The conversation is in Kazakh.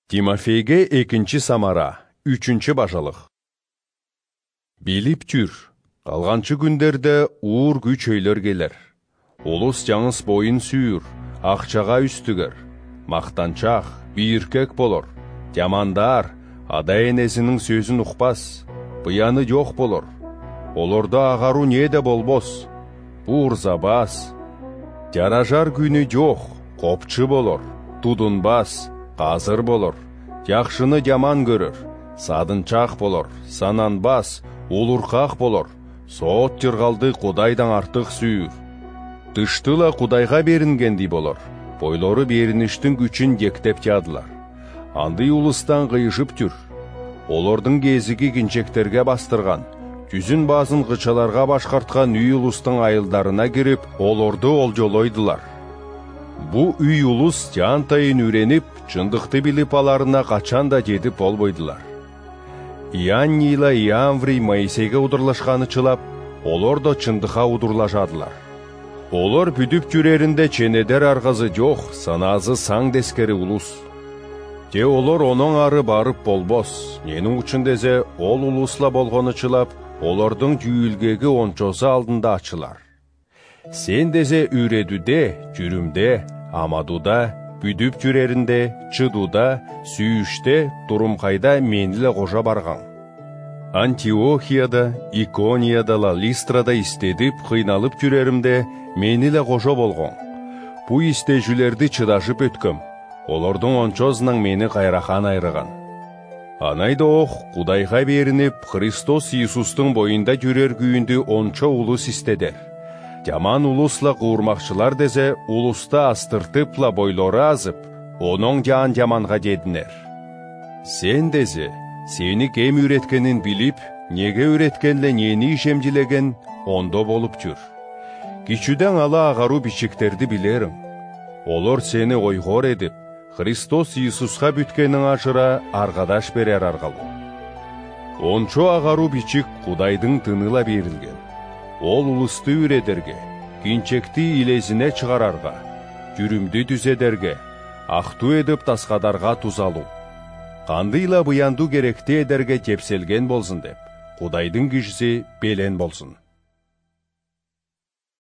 Тимофейге 2 Самара, 3 бажалық. Билип жүр, қалғанчы күндерде уыр күч өйлер келер. Олыс жаңыс бойын сүйір, ақчаға үстігер. Мақтанчақ, бейіркек болыр. Жамандар, ада енесінің сөзін ұқпас. Бұяны жоқ болыр. Оларда ағару неде болбос. Бұр забас. Жаражар күні жоқ, қопчы болыр. Тудынбас, қазыр болыр. Яқшыны жаман көрір. Садынчақ болыр. Сананбас, олурқақ болыр. Соот жырғалды Құдайдан артық сүйір. Тыштыла Құдайға берінгенді болыр. Бойлары берініштің күчін ектеп жадылар. Анды ұлыстан қиышып жүр. Олардың кезігі кенчектерге бастырған. Жүзін базын қычаларға башқартқан үй ұлыстың айылдарына кіріп, оларды олжолойдылар. Бұ үй ұлыс жантайын үйреніп, чындықты біліп аларына қачанда жетіп болбойдылар. Ианнила Ианврий Моисейге удырлашқаны чылап, олар да чындыға удырлашадылар. Олар бүдіп жүрерінде ченедер арғазы жоқ, саназы саң дескері ұлыс. Те олар оның ары барып болбос, ненің үшіндезе ол ұлысла болғаны чылап, олардың жүйілгегі ончосы алдында açılar. Сен дезе үйредуде, жүрімде, амадуда, бүдіп жүрерінде, чыдуда, сүйіште, турумқайда менілі қожа барған. Антиохияда, Иконияда, Листрада истедіп, қиналып жүреримде, менілі қожа болған. Бұ истежілерді чыдашып өткім. Олардың ончозының мені қайрақан айрыған. Анайды оқ, Құдайға берініп, Христос Иисустың бойында жүрер күйінді ончо улус истедер. Жаман улусла қуырмақшылар дезе, улуста астыртыпла бойлары азып, оның жаманға дедінер. Сен дезе, сені кем үйреткенін біліп, неге үйреткенле нені ишемжілеген, ондо болып жүр. Кичуден ала ағару бичектерді білерім. Олар сені ойғор едіп, Христос Иисусқа бүткенің ашыра арғадаш берер арғалу. Ончо ағару бичік Құдайдың тыныла берілген. Ол ұлысты үйредерге, кенчекті илезіне чығарарға, жүрімді дүзедерге, ақту едіп тасқадарға тузалу. Қандыйла бұянду керекті едерге тепселген болсын деп, Құдайдың кішісі белен болсын.